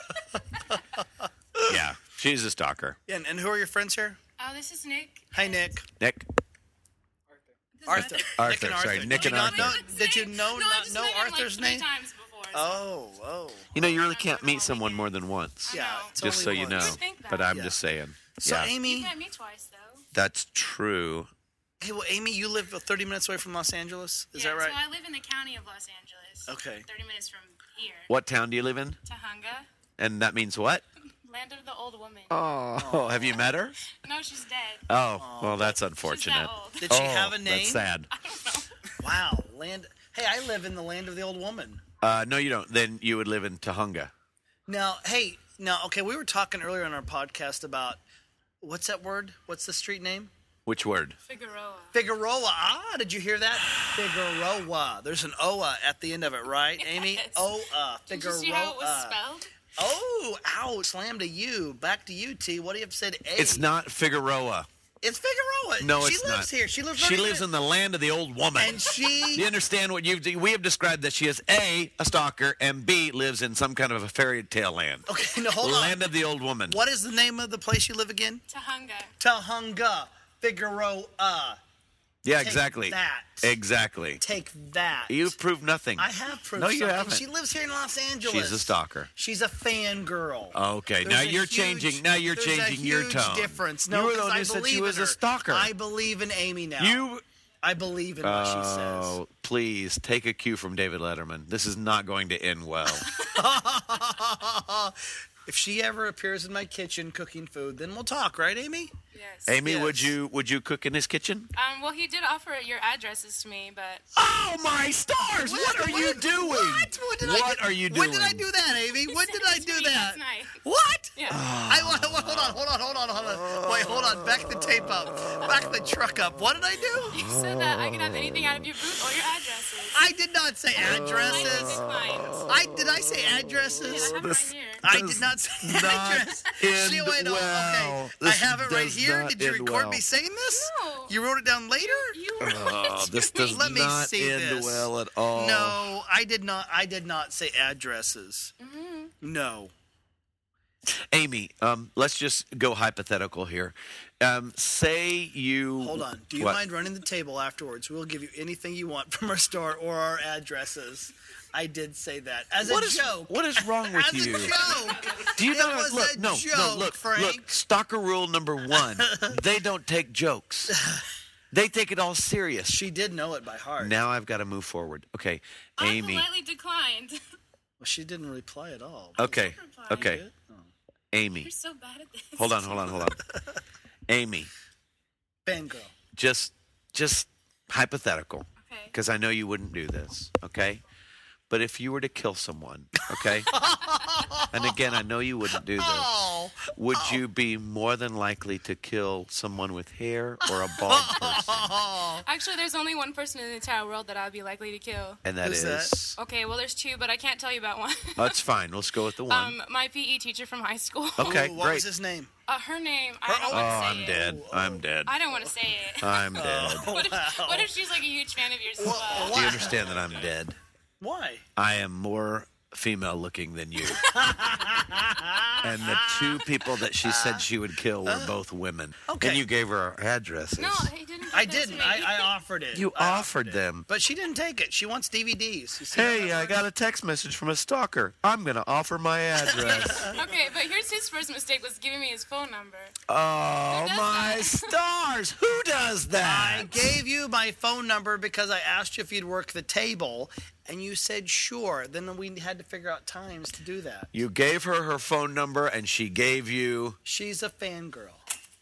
Yeah. She's a stalker. And, and who are your friends here? Oh, this is Nick. Hi, Nick. Nick. This is Arthur. Arthur, Nick and sorry, Arthur. Nick did and you not Arthur. Know, did you know no, I not just know met him, Arthur's like, three name? times before, so. Oh, oh. You know, you really I can't don't meet know someone either. more than once. I Yeah, know. it's Just only so you once. know. I think that. But I'm Yeah. just saying. So, yeah. Amy, You've met me twice, though. That's true. hey, well, Amy, you live thirty minutes away from Los Angeles. Is yeah, that right? So I live in the county of Los Angeles. Okay. thirty minutes from here. What town do you live in? Tahunga. And that means what? Land of the old woman. Oh, have you met her? No, she's dead. Oh, well, that's She's unfortunate. that old. Did she Oh, have a name? That's sad. I don't know. Wow, land. Hey, I live in the land of the old woman. Uh, no, you don't. Then you would live in Tahunga. Now, hey, now, okay, we were talking earlier on our podcast about what's that word? What's the street name? Which word? Figueroa. Figueroa. Ah, did you hear that? Figueroa. There's an oa at the end of it, right, Amy? Yes. Oa. Did Figueroa. you see how it was spelled? Oh, ow, slam to you. Back to you, T. What do you have said? A? It's not Figueroa. It's Figueroa. No, she it's lives not. here. She lives She right lives here. in the land of the old woman. And she... Do you understand what you've? We have described that she is A, a stalker, and B, lives in some kind of a fairy tale land. Okay, no, hold on. Land of the old woman. What is the name of the place you live again? Tahunga. Tahunga. Figueroa. Yeah, Take exactly. that. Exactly. Take that. You've proved nothing. I have proved No, you something. haven't. She lives here in Los Angeles. She's a stalker. She's a fangirl. Okay, There's now a you're huge- changing. Now you're there's changing a your huge tone. difference. You No, were the 'cause one I who said believe she was in a her. stalker. I believe in Amy now. You. I believe in what she Oh, please take a cue from David Letterman. This is not going to end well. says. If she ever appears in my kitchen cooking food, then we'll talk, right, Amy? Yes. Amy, Yes. would you would you cook in his kitchen? Um, well, he did offer your addresses to me, but Oh my stars! What, are you what- doing? What? What, did I What do? are you When did I doing? do that, Amy? When did I It's do me that? last night. What? Yeah. I, hold on, hold on, hold on, hold on, hold on. Wait, hold on. Back the tape up. Back the truck up. What did I do? You said that I can have anything out of your boot or your addresses. I did not say Mine addresses. was declined. I did I say Yeah, addresses? I have it This- right here. I does did not say not address. end She went, oh, well. okay. This I have it right does here. not Did you end record well. me saying this? No. You wrote it down later? You Oh, this does Let me not see end this. well at all. No, I did not. I did not say addresses. Mm-hmm. No. Amy, um, let's just go hypothetical here. Um, say you Hold on. Do you What? mind running the table afterwards? We'll give you anything you want from our store or our addresses. I did say that as What a is joke. what is wrong with As you? a joke. Do you It know? was Look, a no, joke, no, look, Frank. look. Stalker rule number one: they don't take jokes. They take it all serious. She did know it by heart. Now I've got to move forward. Okay, I Amy. politely declined. Well, she didn't reply at all. Okay, reply. okay, Oh. Amy. You're so bad at this. Hold on, hold on, hold on. Amy, Fangirl. just, just hypothetical, Okay. because I know you wouldn't do this. Okay, but if you were to kill someone, okay, and again, I know you wouldn't do this. Oh. Would you be more than likely to kill someone with hair or a bald person? Actually, there's only one person in the entire world that I'd be likely to kill. And that Who's is. that? Okay, well, there's two, but I can't tell you about one. That's fine. Let's go with the one. Um, my P E teacher from high school. Okay, Ooh, what great. was his name? Uh, her name. I Her- don't Oh, want to say I'm it. dead. I'm dead. I don't want to say it. I'm dead. What if, what if she's like a huge fan of yours as well? Do you understand that I'm dead? Why? I am more female looking than you. And the two people that she said she would kill were both women. Okay. And you gave her our addresses. No, he didn't. give I that to didn't. me. I, I offered it. You I offered them. But she didn't take it. She wants D V Ds. You see how Hey, that I works? got a text message from a stalker. I'm going to offer my address. Okay, but here's his first mistake was giving me his phone number. Oh, does my that? stars. Who does I that? gave you my phone number because I asked you if you'd work the table, and you said sure. Then we had to figure out times to do that. You gave her her phone number, and she gave you. She's a fangirl.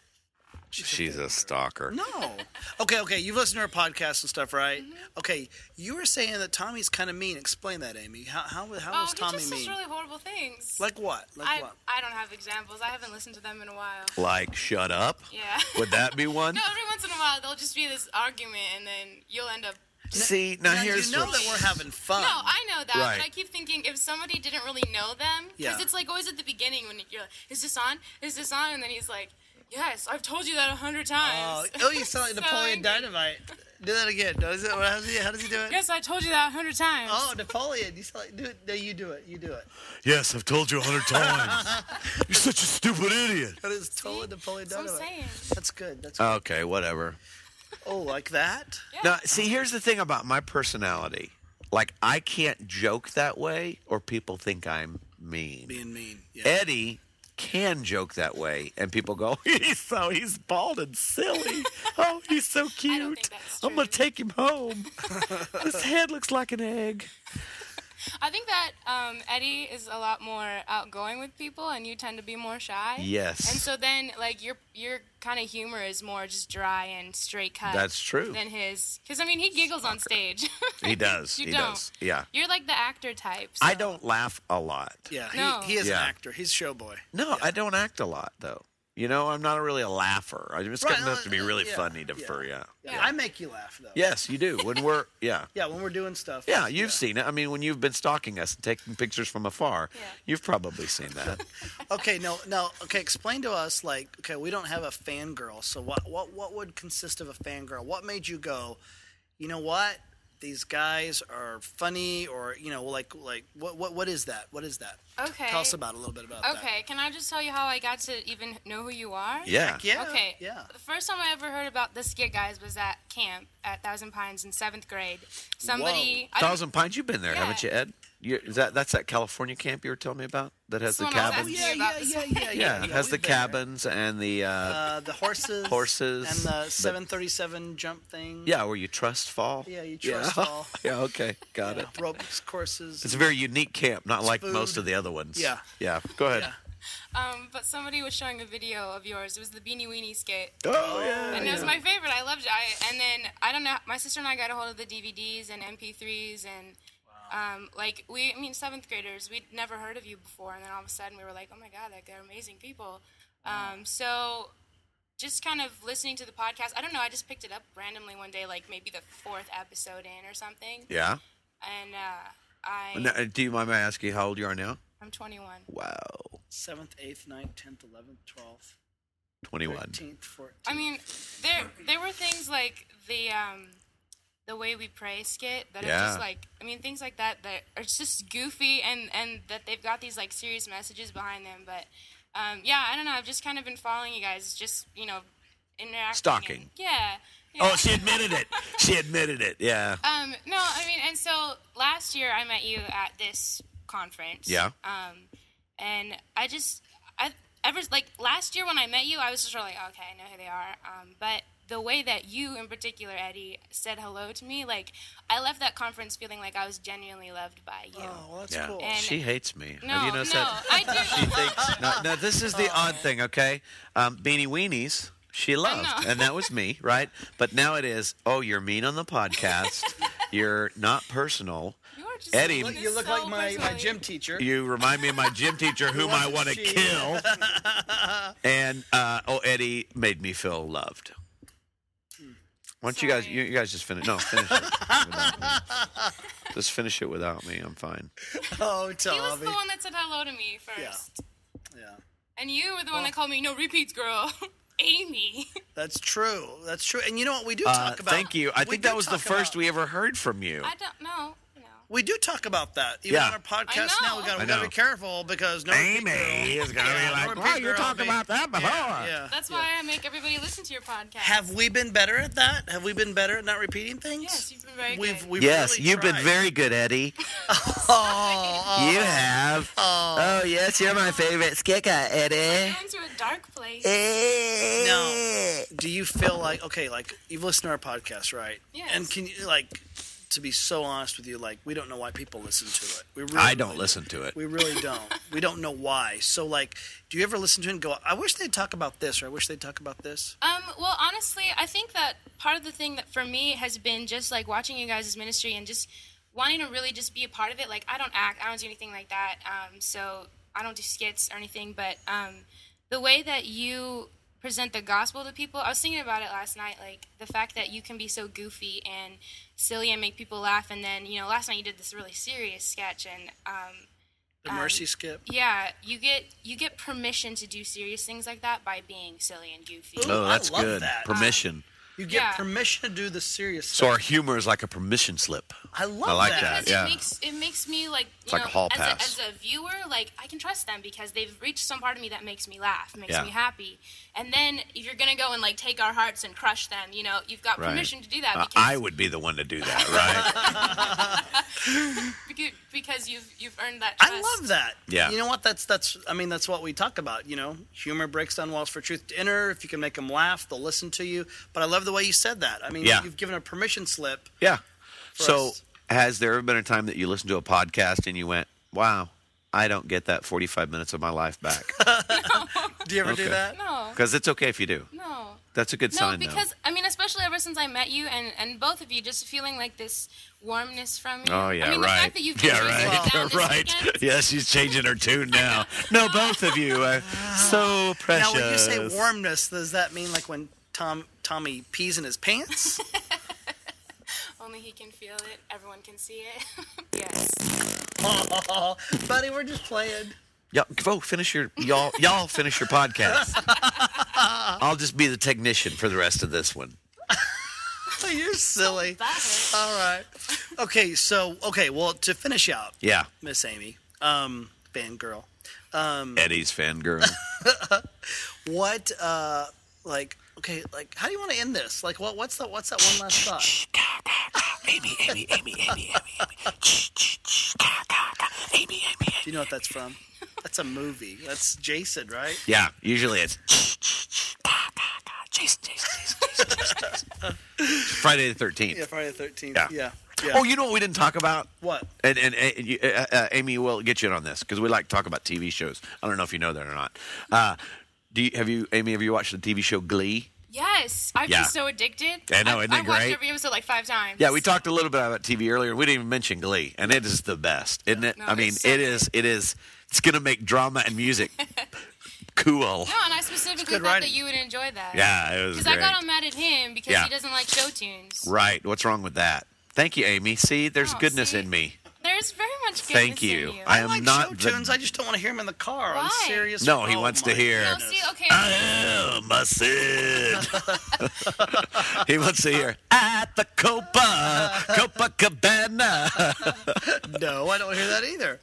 She's a stalker. No. Okay, okay. You've listened to her podcast and stuff, right? Okay. You were saying that Tommy's kind of mean. Explain that, Amy. How how, how Oh, was he Tommy just mean? says really horrible things. Like what? Like I, what? I don't have examples. I haven't listened to them in a while. Like, shut up? Yeah. Would that be one? No, every once in a while there'll just be this argument, and then you'll end up. See, now, Now, here's you know what- that we're having fun. No, I know that, Right. but I keep thinking if somebody didn't really know them, because Yeah. it's like always at the beginning when you're like, "Is this on? Is this on?" And then he's like, "Yes, I've told you that a hundred Oh, times." oh, you sound like So Napoleon angry. Dynamite. Do that again. Does it? How does he? How does he do it? Yes, I told you that a hundred times. Oh, Napoleon. You sound like, do it. No, you do it. You do it. Yes, I've told you a hundred times. You're such a stupid idiot. That is totally Napoleon That's what I'm Dynamite. saying. That's good. That's good. Okay, whatever. Oh, like that? Yeah. Now, see, here's the thing about my personality. Like, I can't joke that way, or people think I'm mean. Being mean. Yeah. Eddie can joke that way, and people go, "He's so he's bald and silly. Oh, he's so cute. think that's I'm gonna true. take him home. His head looks like an egg." I think that um, Eddie is a lot more outgoing with people, and you tend to be more shy. Yes. And so then, like your your kind of humor is more just dry and straight cut. That's true. Than his, because I mean, he giggles on stage. He does. You he don't. does. Yeah. You're like the actor type. I so- don't laugh a lot. Yeah, he, No. he is Yeah. an actor. He's a showboy. No, I don't act a lot though. You know, I'm not really a laugher. I'm just Right, good enough to be uh, really yeah, funny to yeah. for yeah. Yeah. Yeah. I make you laugh, though. Yes, you do. When we're yeah. Yeah, when we're doing stuff. Yeah, you've seen it. I mean, when you've been stalking us and taking pictures from afar, Yeah. you've probably seen that. Okay, no, no. Okay, explain to us, like, okay, we don't have a fangirl, so what, what, what would consist of a fangirl? What made you go, you know what? These guys are funny, or you know, like, like, what, what, what is that? What is that? Okay. Tell us about a little bit about that. Okay, can I just tell you how I got to even know who you are? Yeah. Heck yeah. Okay. Yeah. The first time I ever heard about the Skit Guys was at camp at Thousand Pines in seventh grade. Somebody. I don't- Thousand Pines, you've been there, Yeah. haven't you, Ed? You, is that that's that California camp you were telling me about that has the Someone else cabins? asked Yeah, me yeah, about this yeah, one. yeah, yeah. Yeah, it has we've the been there. cabins and the uh, Uh, the horses, Horses, and the the- seven thirty-seven jump thing. yeah, where you trust fall. Yeah, you trust yeah. fall. yeah, okay, got Yeah, it. ropes courses. It's a very unique camp, not like food. most of the other ones. Yeah. yeah. Go ahead. Yeah. Um, but somebody was showing a video of yours. It was the Beanie Weenie skit. Oh yeah. And it was my favorite. I loved it. I, and then, I don't know, my sister and I got a hold of the D V Ds and M P threes. And, um, like, we, I mean, seventh graders, we'd never heard of you before. And then all of a sudden we were like, oh my God, like, they're amazing people. Um, so just kind of listening to the podcast, I don't know, I just picked it up randomly one day, like maybe the fourth episode in or something. Yeah. And uh, I, Now, do you mind me asking how old you are now? I'm twenty-one. Wow, Seventh, eighth, ninth, tenth, eleventh, twelfth, twenty-one. thirteenth, fourteenth. I mean, there there were things like the um, the way we pray skit that are Yeah. just like, I mean, things like that that are just goofy and and that they've got these like serious messages behind them. But um, yeah, I don't know. I've just kind of been following you guys, just you know, interacting. Stalking. and- yeah. Oh, she admitted it. She admitted it. Yeah. Um, no, I mean, and so last year I met you at this conference. Yeah. Um, and I just, I ever like last year when I met you, I was just sort of like, okay, I know who they are. Um, but the way that you, in particular, Eddie, said hello to me, like, I left that conference feeling like I was genuinely loved by you. Oh, well, that's Yeah. cool. And- She hates me. No, Have you noticed no, that? I do. She thinks. No, no, this is the odd thing, okay? Um, Beanie Weenies, she loved, know. and that was me, right? But now it is, oh, you're mean on the podcast. You're not personal. You are just Eddie- taking Look, you this look so like my, my personally. gym teacher. You remind me of my gym teacher, whom I wasn't want to she? kill. And uh, oh, Eddie made me feel loved. Why don't you guys? Sorry. You, you guys just finish. No, finish it without me. Just finish it without me. I'm fine. Oh, He was Tommy. the one that said hello to me first. Yeah. Yeah. And you were the one that called me, no repeats, girl. Amy. That's true. That's true. And you know what? We do Uh, talk about. thank you. I we think do that was the talk first about- we ever heard from you. I don't know. No. We do talk about that. Even Yeah. on our podcast I now, we know. got I we got to know. be careful because no repeat girl. is gonna Yeah, be like, no repeat "Wow, you girl, talked be-" about that before. Yeah, yeah. That's yeah. why I make everybody listen to your podcast. Have we been better at that? Have we been better at not repeating things? Yes, you've been very We've, good. we've Yes, really you've been tried. very good, Eddie. Oh, oh, You have. oh. Oh, yes, you're my favorite skicker, Eddie. Going to a dark place. Now, do you feel like okay, like you've listened to our podcast, right? Yes. And can you like, to be so honest with you, like we don't know why people listen to it. We really, I don't really listen to it. We really don't. We don't know why. So like, do you ever listen to it and go, I wish they'd talk about this, or I wish they'd talk about this? Um, well, honestly, I think that part of the thing that for me has been just like watching you guys' ministry and just wanting to really just be a part of it. Like, I don't act, I don't do anything like that. Um, so I don't do skits or anything. But um, the way that you present the gospel to people, I was thinking about it last night. Like the fact that you can be so goofy and silly and make people laugh, and then you know, last night you did this really serious sketch, and um, The Um, mercy skip. yeah, you get you get permission to do serious things like that by being silly and goofy. Ooh, Oh, I that's love good. that. Permission. You get yeah. permission to do the serious So stuff. our humor is like a permission slip. I love I like that. that. Because yeah. it makes it makes me like you like know a hall as, pass. A, as a viewer, like I can trust them because they've reached some part of me that makes me laugh, makes Yeah. me happy. And then if you're gonna go and like take our hearts and crush them, you know, you've got Right. permission to do that Uh, because I would be the one to do that, right? beca- because you've you've earned that I trust. love that. Yeah. You know what? That's that's. I mean, that's what we talk about. You know, humor breaks down walls for truth to enter. If you can make them laugh, they'll listen to you. But I love the way you said that. I mean, Yeah. you've given a permission slip. Yeah. For So, us. has there ever been a time that you listened to a podcast and you went, "Wow, I don't get that forty-five minutes of my life back"? Do you ever Okay. do that? No, Because it's okay if you do. no. That's a good No, sign, because I mean, especially ever since I met you, and, and both of you, just feeling like this warmness from you. though. Oh yeah, I mean, right. the fact that you've yeah, been right. down this right. weekend, Yeah, she's changing her tune now. No, both of you are so precious. Now, when you say warmness, does that mean like when Tom Tommy pees in his pants? only he can feel it. Everyone can see it. Yes. Oh, buddy, we're just playing. Y'all, go finish your y'all. Y'all finish your podcast. I'll just be the technician for the rest of this one. Oh, you're silly. That hurt. All right. Okay, so okay, well, to finish out, Yeah, Miss Amy, um, fangirl, um, Eddie's fangirl. what, uh, like, okay, like, how do you want to end this? Like, what, what's that? What's that one last thought? Amy, Amy, Amy, Amy, Amy, Amy. Amy, Amy, Amy. Do you know what that's from? That's a movie. That's Jason, right? Yeah, usually it's Jason, Jason, Jason, Jason, Jason. Friday the thirteenth. Yeah, Friday the thirteenth. Yeah. Yeah. yeah. Oh, you know what we didn't talk about? What? And and, and you, uh, uh, Amy will get you in on this because we like to talk about T V shows. I don't know if you know that or not. Uh, do you, have you, Amy? Have you watched the T V show Glee? Yes, I've Yeah. been so addicted. I know, I've, isn't it I've watched great? every episode like five times. Yeah, we talked a little bit about T V earlier. We didn't even mention Glee, and it is the best, isn't it? No, I mean, it's so it good. is. It is. It's gonna make drama and music cool. No, and I specifically good thought writing. that you would enjoy that. Yeah, it was Because great. I got all mad at him because Yeah. he doesn't like show tunes. Right. What's wrong with that? Thank you, Amy. See, there's Oh, goodness see? in me. There's very much goodness Thank you. in you. I I am like not show the- tunes. I just don't want to hear him in the car on Why? serious. No, he oh, wants to my hear- No, goodness. see, okay. I am a Sid. He wants to hear at the Copa, Copacabana. No, I don't hear that either.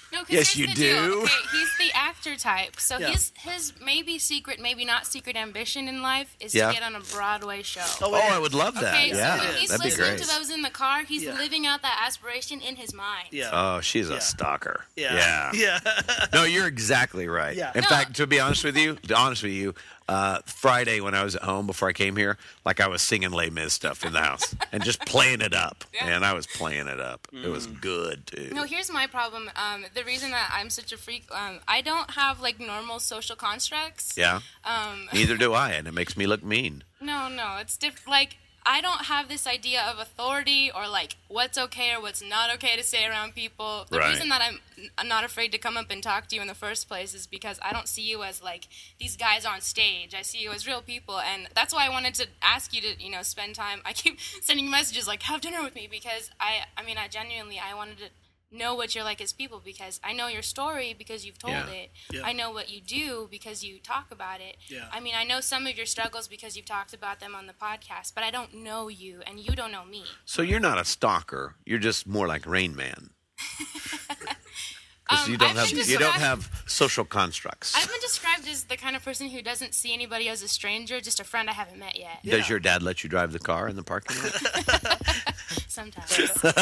No, 'cause Yes, here's you the deal. do. Okay, he's the actor type. So Yeah. his his maybe secret, maybe not secret ambition in life is Yeah. to get on a Broadway show. Oh, Oh, it I is. would love that. Okay, yeah, so when he's that'd be listening great. to those in the car, he's Yeah. living out that aspiration in his mind. Yeah. Oh, she's Yeah. a stalker. Yeah. Yeah. No, you're exactly right. Yeah. In No. fact, to be honest with you, to be honest with you, uh, Friday when I was at home before I came here, like I was singing Les Mis stuff in the house and just playing it up. Yeah. And I was playing it up. It was Mm. good too. No, here's my problem. Um, the reason that I'm such a freak, um, I don't have like normal social constructs. Yeah. Um, Neither do I, and it makes me look mean. no, no, it's different. Like I don't have this idea of authority or like what's okay or what's not okay to say around people. The Right. reason that I'm, I'm not afraid to come up and talk to you in the first place is because I don't see you as like these guys on stage. I see you as real people, and that's why I wanted to ask you to, you know, spend time. I keep sending you messages like, have dinner with me, because I, I mean, I genuinely, I wanted to know what you're like as people, because I know your story because you've told Yeah. it. Yeah. I know what you do because you talk about it. Yeah. I mean, I know some of your struggles because you've talked about them on the podcast, but I don't know you, and you don't know me. So you're not a stalker. You're just more like Rain Man. Because Um, you don't I've have been you don't described- have social constructs. I've been described as the kind of person who doesn't see anybody as a stranger, just a friend I haven't met yet. Yeah. Does your dad let you drive the car in the parking lot? Sometimes.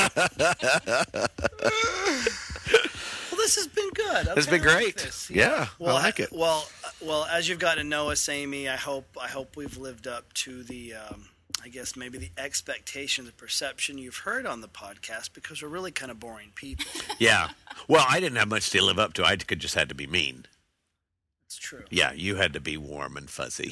Well, this has been good. It's Okay, been I like great. this. Yeah, Well, I like it. Well, uh, well, as you've gotten to know us, Amy, I hope I hope we've lived up to the, um, I guess maybe the expectation, the perception you've heard on the podcast, because we're really kind of boring people. Yeah. Well, I didn't have much to live up to. I could just had to be mean. It's true. Yeah, you had to be warm and fuzzy.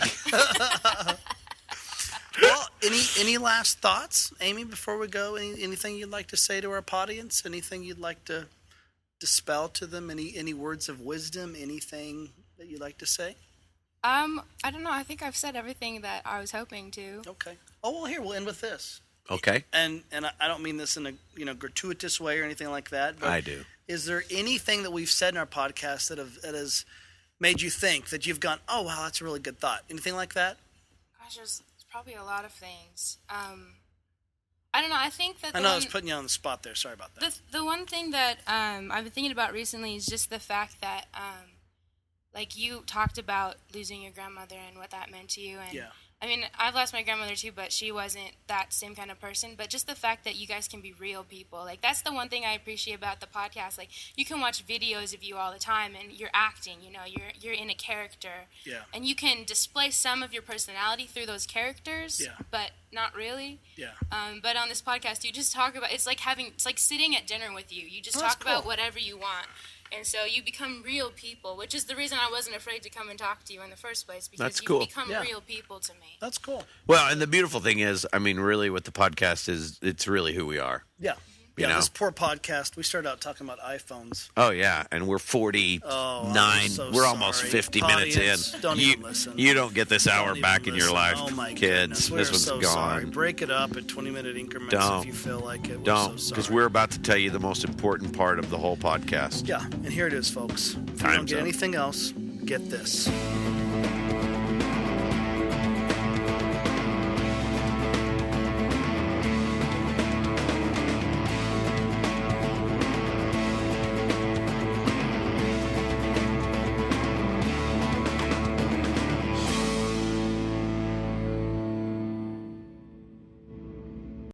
Well, any any last thoughts, Amy, before we go? Any, anything you'd like to say to our audience? Anything you'd like to dispel to them? Any any words of wisdom? Anything that you'd like to say? Um, I don't know. I think I've said everything that I was hoping to. Okay. Oh, well, here, we'll end with this. Okay? And and I, I don't mean this in a you know gratuitous way or anything like that. But I do. Is there anything that we've said in our podcast that have that has made you think that you've gone, oh wow, that's a really good thought? Anything like that? Gosh, there's probably a lot of things. Um, I don't know. I think that the I know I one, was putting you on the spot there. Sorry about that. the the one thing that um, I've been thinking about recently is just the fact that, um, like, you talked about losing your grandmother and what that meant to you. And Yeah. I mean, I've lost my grandmother too, but she wasn't that same kind of person. But just the fact that you guys can be real people, like, that's the one thing I appreciate about the podcast. Like, you can watch videos of you all the time, and you're acting. You know, you're you're in a character. Yeah. And you can display some of your personality through those characters. Yeah. But not really. Yeah. Um, but on this podcast, you just talk about, it's like having, it's like sitting at dinner with you. You just Oh, that's talk about cool. whatever you want. And so you become real people, which is the reason I wasn't afraid to come and talk to you in the first place, because That's you cool. become Yeah. real people to me. That's cool. Well, and the beautiful thing is, I mean, really what the podcast is, it's really who we are. Yeah. You Yeah. know? This poor podcast. We started out talking about iPhones. Oh, yeah. And we're forty-nine. Oh, I'm so we're almost sorry. fifty Audience, minutes in. don't you, even listen. You don't get this hour Don't back even in your listen. life, Oh my kids. goodness. We This are one's so gone. sorry. Break it up in twenty minute increments Don't. if you feel like it. We're Don't, so because sorry. we're about to tell you the most important part of the whole podcast. Yeah, and here it is, folks. If you don't Time's get up. anything else, get this.